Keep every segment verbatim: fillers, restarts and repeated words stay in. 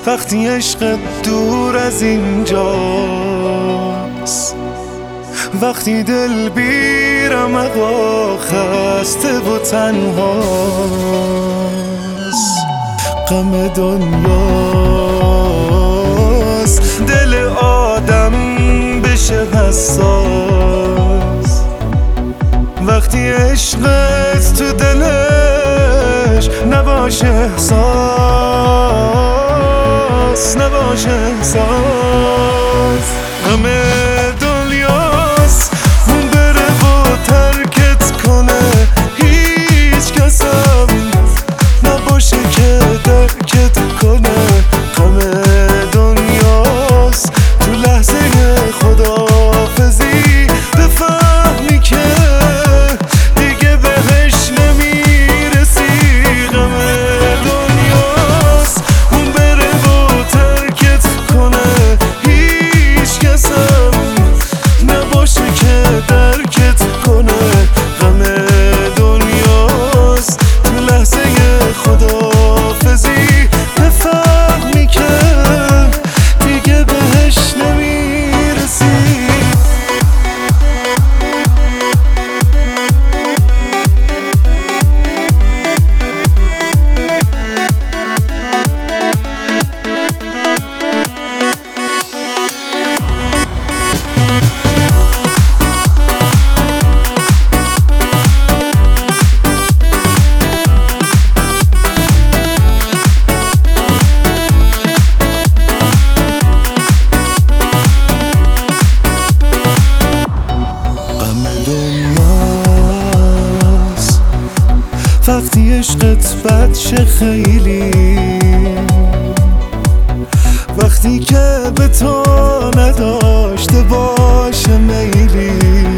وقتی عشق دور از اینجاست، وقتی دل بیرم اقا خسته و تنهاست. غم دنیاست دل آدم بشه حساس، وقتی عشقت تو دلش نباشه احساس، نباشه احساس. غم دنیاست اون بره و ترکت کنه، هیچ کسم نباشه که درکت کنه. غم دنیاست تو لحظه خداحافظی بفهمی که دیگه بهش نمیرسی. غم دنیاست اون بره و ترکت کنه، هیچ کسم نباشه که درکت کنه. غم دنیاست تو لحظه خداحافظی بفهمی که دیگه بهش نمیرسی. وقتی عشقت بد شه خیلی، وقتی که به تو نداشته باشه میلی.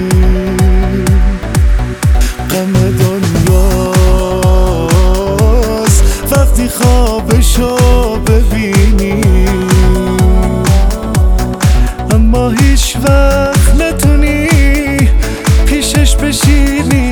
غم دنیاست وقتی خوابشو ببینی، اما هیچ وقت نتونی پیشش بشینی،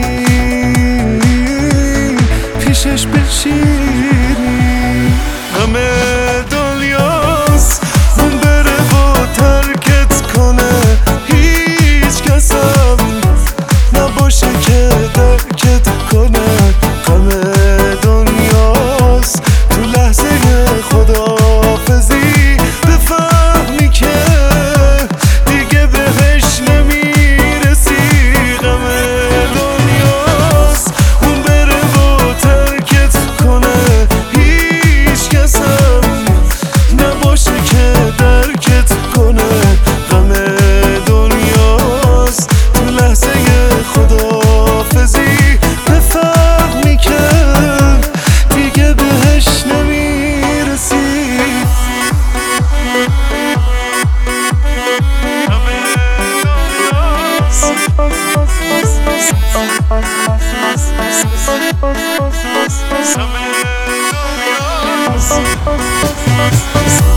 پیشش بشینی. غم دنیاست اون بره و ترکت کنه، هیچ کسم نباشه که درکت کنه. غم دنیاست تو لحظه خداحافظی بفهمی که دیگه بهش نمیرسی. غم دنیاست اون بره و ترکت کنه، هیچ کسم نباشه که درکت کنه. غم دنیاست تو لحظه خداحافظی بفهمی که دیگه بهش نمیرسی. غم دنیاست